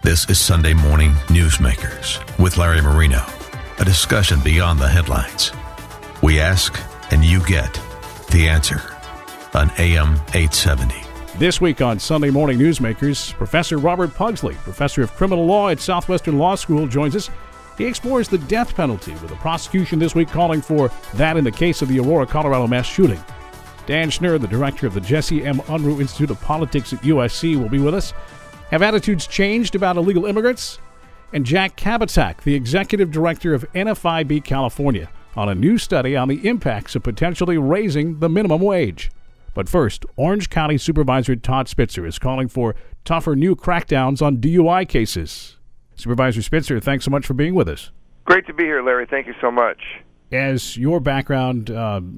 This is Sunday Morning Newsmakers with Larry Marino, a discussion beyond the headlines. We ask and you get the answer on AM 870. This week on Sunday Morning Newsmakers, Professor Robert Pugsley, professor of criminal law at Southwestern Law School, joins us. He explores the death penalty, with the prosecution this week calling for that in the case of the Aurora, Colorado mass shooting. Dan Schnur, the director of the Jesse M. Unruh Institute of Politics at USC, will be with us. Have attitudes changed about illegal immigrants? And Jack Kabatak, the executive director of NFIB California, on a new study on the impacts of potentially raising the minimum wage. But first, Orange County Supervisor Todd Spitzer is calling for tougher new crackdowns on DUI cases. Supervisor Spitzer, thanks so much for being with us. Great to be here, Larry. Thank you so much. As your background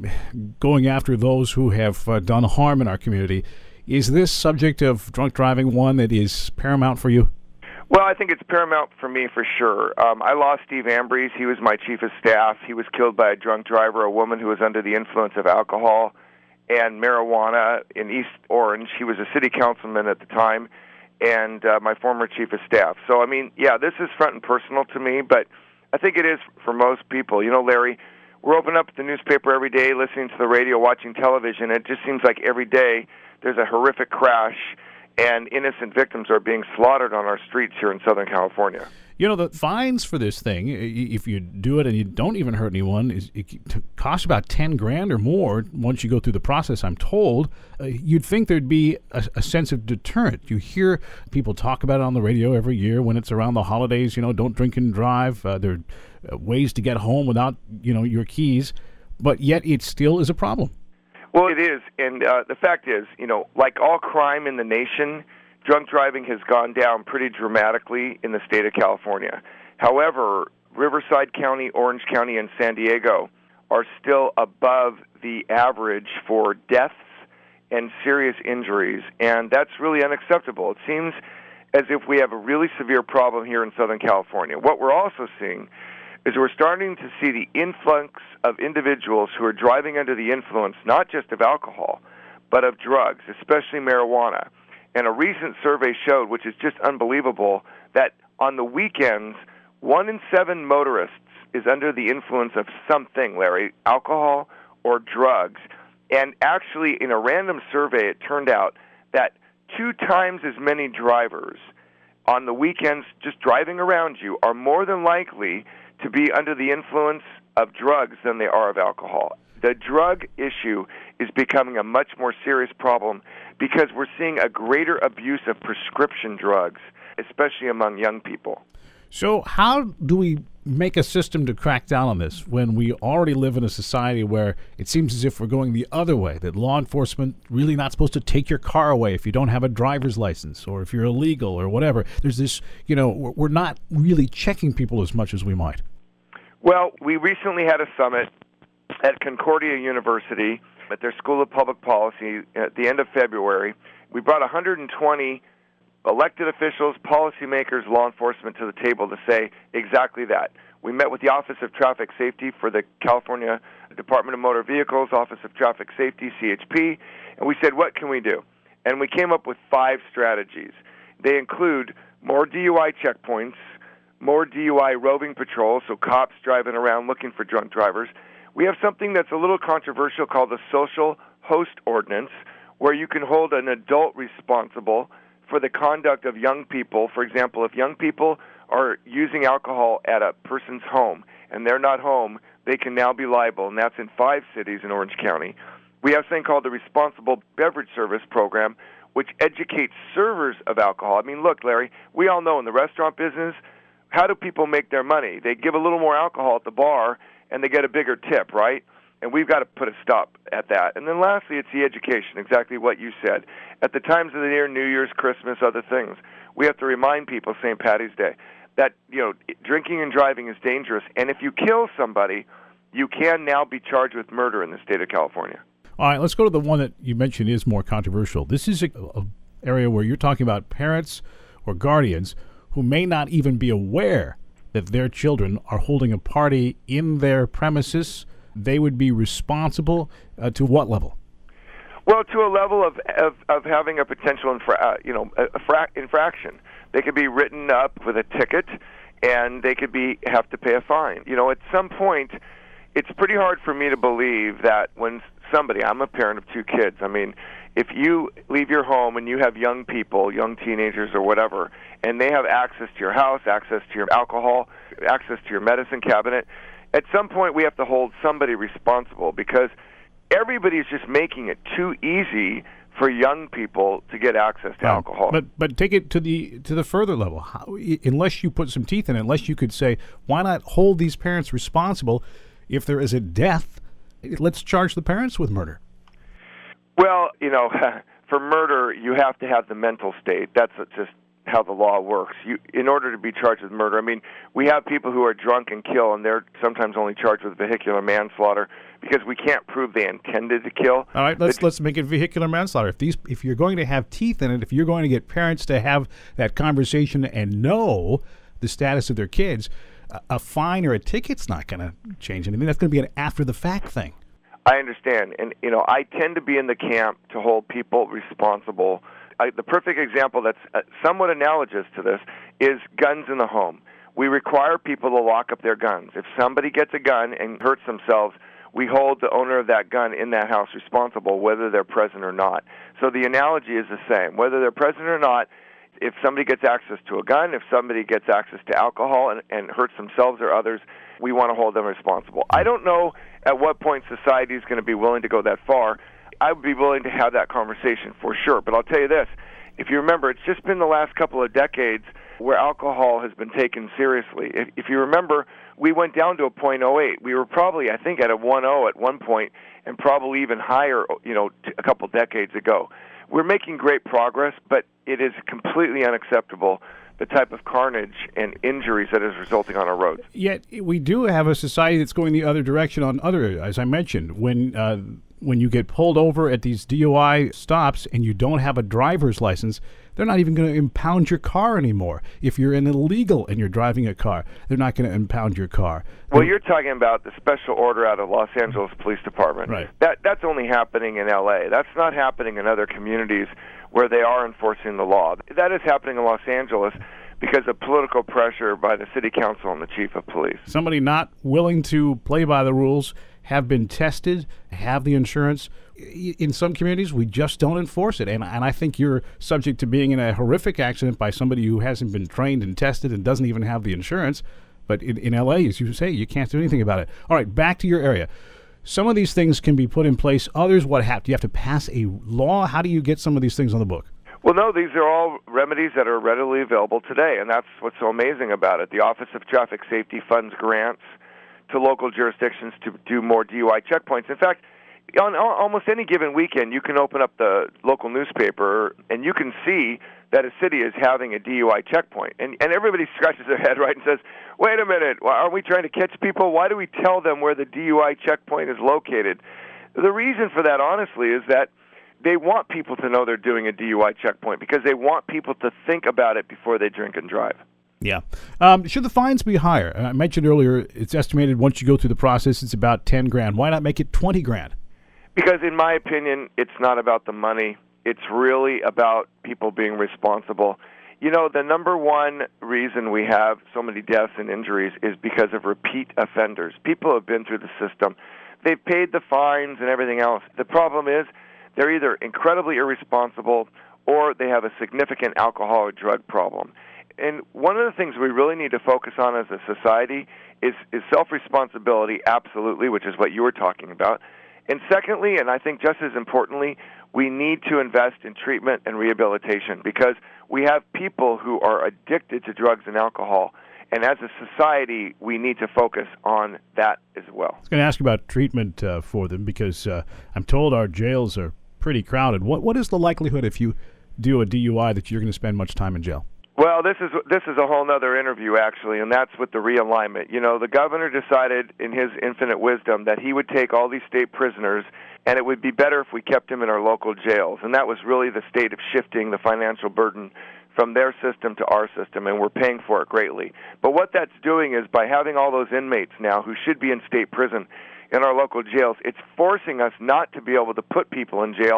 going after those who have done harm in our community, is this subject of drunk driving one that is paramount for you? Well, I think it's paramount for me for sure. I lost Steve Ambrose. He was my chief of staff. He was killed by a drunk driver, a woman who was under the influence of alcohol and marijuana in East Orange. He was a city councilman at the time and my former chief of staff. So, I mean, yeah, this is front and personal to me, but I think it is for most people. You know, Larry, we're opening up the newspaper every day, listening to the radio, watching television. It just seems like every day there's a horrific crash, and innocent victims are being slaughtered on our streets here in Southern California. You know, the fines for this thing, if you do it and you don't even hurt anyone, it costs about $10,000 or more once you go through the process, I'm told. You'd think there'd be a sense of deterrent. You hear people talk about it on the radio every year when it's around the holidays, you know, don't drink and drive. There are ways to get home without, you know, your keys, but yet it still is a problem. Well, it is, and the fact is, you know, like all crime in the nation, drunk driving has gone down pretty dramatically in the state of California. However, Riverside County, Orange County, and San Diego are still above the average for deaths and serious injuries, and that's really unacceptable. It seems as if we have a really severe problem here in Southern California. What we're also seeing is we're starting to see the influx of individuals who are driving under the influence not just of alcohol, but of drugs, especially marijuana. And a recent survey showed, which is just unbelievable, that on the weekends, 1 in 7 motorists is under the influence of something, Larry, alcohol or drugs. And actually, in a random survey, it turned out that 2 times as many drivers on the weekends just driving around you are more than likely to be under the influence of drugs than they are of alcohol. The drug issue is becoming a much more serious problem because we're seeing a greater abuse of prescription drugs, especially among young people. So how do we make a system to crack down on this when we already live in a society where it seems as if we're going the other way, that law enforcement really not supposed to take your car away if you don't have a driver's license or if you're illegal or whatever? There's this, you know, we're not really checking people as much as we might. Well, we recently had a summit at Concordia University at their School of Public Policy at the end of February. We brought 120 elected officials, policymakers, law enforcement to the table to say exactly that. We met with the Office of Traffic Safety for the California Department of Motor Vehicles, Office of Traffic Safety, CHP, and we said, what can we do? And we came up with 5 strategies. They include more DUI checkpoints, more DUI roving patrols, so cops driving around looking for drunk drivers. We have something that's a little controversial called the Social Host Ordinance, where you can hold an adult responsible for the conduct of young people. For example, if young people are using alcohol at a person's home and they're not home, they can now be liable, and that's in 5 cities in Orange County. We have something called the Responsible Beverage Service Program, which educates servers of alcohol. I mean, look, Larry, we all know in the restaurant business, how do people make their money? They give a little more alcohol at the bar, and they get a bigger tip, right? And we've got to put a stop at that. And then lastly, it's the education, exactly what you said. At the times of the year, New Year's, Christmas, other things, we have to remind people, St. Patty's Day, that, you know, drinking and driving is dangerous. And if you kill somebody, you can now be charged with murder in the state of California. All right, let's go to the one that you mentioned is more controversial. This is a area where you're talking about parents or guardians who may not even be aware that their children are holding a party in their premises. They would be responsible to what level? Well, to a level of having a potential infraction. They could be written up with a ticket, and they could have to pay a fine. At some point, it's pretty hard for me to believe that when somebody, I'm a parent of 2 kids, I mean, if you leave your home and you have young people, young teenagers or whatever, and they have access to your house, access to your alcohol, access to your medicine cabinet, at some point we have to hold somebody responsible, because everybody's just making it too easy for young people to get access to alcohol. But take it to the further level. Unless you put some teeth in it, unless you could say, why not hold these parents responsible? If there is a death, let's charge the parents with murder. Well, for murder, you have to have the mental state. That's just how the law works. In order to be charged with murder, I mean, we have people who are drunk and kill, and they're sometimes only charged with vehicular manslaughter because we can't prove they intended to kill. All right, let's make it vehicular manslaughter. If you're going to have teeth in it, if you're going to get parents to have that conversation and know the status of their kids, a fine or a ticket's not going to change anything. That's going to be an after-the-fact thing. I understand, and I tend to be in the camp to hold people responsible. The perfect example that's somewhat analogous to this is guns in the home. We require people to lock up their guns. If somebody gets a gun and hurts themselves, we hold the owner of that gun in that house responsible, whether they're present or not. So the analogy is the same. Whether they're present or not, if somebody gets access to a gun, if somebody gets access to alcohol and hurts themselves or others, we want to hold them responsible. I don't know at what point society is going to be willing to go that far. I would be willing to have that conversation for sure. But I'll tell you this. If you remember, it's just been the last couple of decades where alcohol has been taken seriously. If you remember, we went down to a .08. We were probably, I think, at a 1.0 at one point, and probably even higher, a couple decades ago. We're making great progress, but it is completely unacceptable, the type of carnage and injuries that is resulting on our roads. Yet we do have a society that's going the other direction on other, as I mentioned, when you get pulled over at these DUI stops and you don't have a driver's license, they're not even going to impound your car anymore. If you're an illegal and you're driving a car, they're not going to impound your car. Well, you're talking about the special order out of Los Angeles Police Department. Right. That's only happening in L.A. That's not happening in other communities where they are enforcing the law. That is happening in Los Angeles because of political pressure by the city council and the chief of police. Somebody not willing to play by the rules, have been tested, have the insurance. In some communities, we just don't enforce it. And I think you're subject to being in a horrific accident by somebody who hasn't been trained and tested and doesn't even have the insurance. But in L.A., as you say, you can't do anything about it. All right, back to your area. Some of these things can be put in place. Others, what happens? Do you have to pass a law? How do you get some of these things on the book? Well, no, these are all remedies that are readily available today, and that's what's so amazing about it. The Office of Traffic Safety funds grants to local jurisdictions to do more DUI checkpoints. In fact, on almost any given weekend, you can open up the local newspaper and you can see that a city is having a DUI checkpoint. And everybody scratches their head, right, and says, wait a minute, aren't we trying to catch people? Why do we tell them where the DUI checkpoint is located? The reason for that, honestly, is that they want people to know they're doing a DUI checkpoint because they want people to think about it before they drink and drive. Yeah. Should the fines be higher? I mentioned earlier, it's estimated once you go through the process, it's about $10,000. Why not make it $20,000? Because in my opinion, it's not about the money. It's really about people being responsible. The number one reason we have so many deaths and injuries is because of repeat offenders. People have been through the system. They've paid the fines and everything else. The problem is they're either incredibly irresponsible or they have a significant alcohol or drug problem. And one of the things we really need to focus on as a society is self-responsibility, absolutely, which is what you were talking about. And secondly, and I think just as importantly, we need to invest in treatment and rehabilitation because we have people who are addicted to drugs and alcohol. And as a society, we need to focus on that as well. I was going to ask you about treatment for them because I'm told our jails are pretty crowded. What is the likelihood if you do a DUI that you're going to spend much time in jail? Well, this is a whole other interview, actually, and that's with the realignment. The governor decided in his infinite wisdom that he would take all these state prisoners, and it would be better if we kept them in our local jails. And that was really the state of shifting the financial burden from their system to our system, and we're paying for it greatly. But what that's doing is by having all those inmates now who should be in state prison in our local jails, it's forcing us not to be able to put people in jail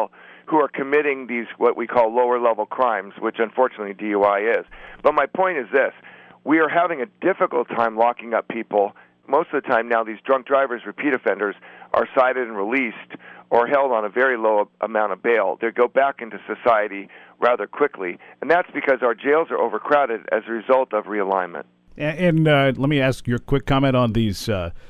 who are committing these what we call lower-level crimes, which unfortunately DUI is. But my point is this. We are having a difficult time locking up people. Most of the time now, these drunk drivers, repeat offenders, are cited and released or held on a very low amount of bail. They go back into society rather quickly, and that's because our jails are overcrowded as a result of realignment. And let me ask your quick comment on these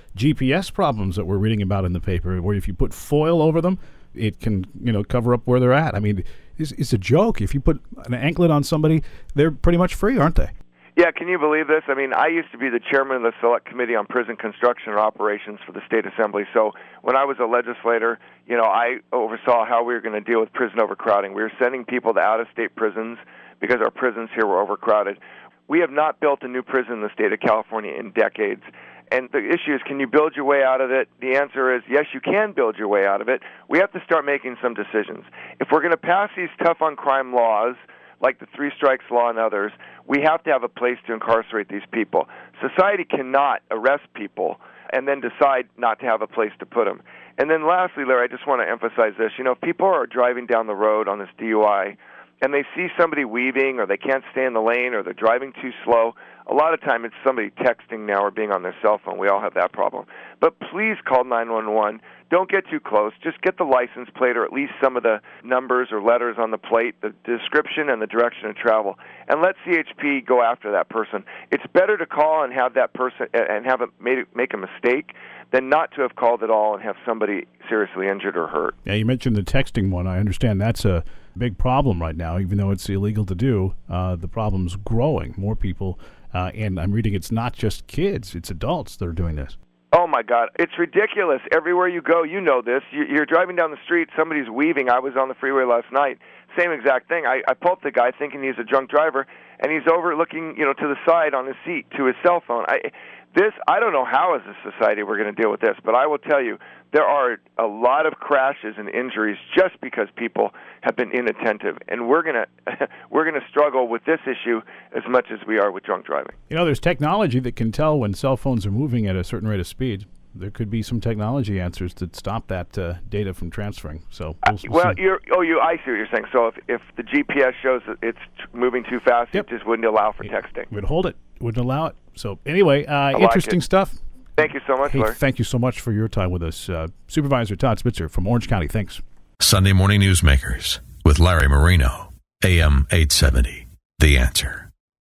GPS problems that we're reading about in the paper, where if you put foil over them, it can cover up where they're at. I mean, it's a joke. If you put an anklet on somebody, they're pretty much free, aren't they? Yeah, can you believe this? I mean, I used to be the chairman of the Select Committee on Prison Construction and Operations for the State Assembly. So when I was a legislator, I oversaw how we were going to deal with prison overcrowding. We were sending people to out-of-state prisons because our prisons here were overcrowded. We have not built a new prison in the state of California in decades. And the issue is, can you build your way out of it? The answer is, yes, you can build your way out of it. We have to start making some decisions. If we're going to pass these tough-on-crime laws, like the Three Strikes Law and others, we have to have a place to incarcerate these people. Society cannot arrest people and then decide not to have a place to put them. And then lastly, Larry, I just want to emphasize this. If people are driving down the road on this DUI and they see somebody weaving or they can't stay in the lane or they're driving too slow, a lot of time it's somebody texting now or being on their cell phone. We all have that problem. But please call 911. Don't get too close. Just get the license plate or at least some of the numbers or letters on the plate, the description and the direction of travel, and let CHP go after that person. It's better to call and have that person and have it make a mistake than not to have called at all and have somebody seriously injured or hurt. Yeah, you mentioned the texting one. I understand that's a big problem right now, even though it's illegal to do. The problem's growing. More people, and I'm reading it's not just kids, it's adults that are doing this. Oh, my God. It's ridiculous. Everywhere you go, you know this. You're driving down the street, somebody's weaving. I was on the freeway last night. Same exact thing. I pull up the guy thinking he's a drunk driver, and he's over looking, to the side on his seat to his cell phone. I don't know how as a society we're going to deal with this, but I will tell you, there are a lot of crashes and injuries just because people have been inattentive, and we're going to struggle with this issue as much as we are with drunk driving. There's technology that can tell when cell phones are moving at a certain rate of speed. There could be some technology answers that stop that data from transferring. So I see what you're saying. So if the GPS shows that it's moving too fast, It just wouldn't allow for texting. It would hold it. Wouldn't allow it. So anyway, interesting stuff. Thank you so much, Larry. Thank you so much for your time with us. Supervisor Todd Spitzer from Orange County. Thanks. Sunday Morning Newsmakers with Larry Marino, AM 870. The Answer.